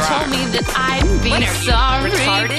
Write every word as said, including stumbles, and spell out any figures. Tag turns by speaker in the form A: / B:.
A: told me that I'd be
B: What are you,
A: sorry.
B: retarded?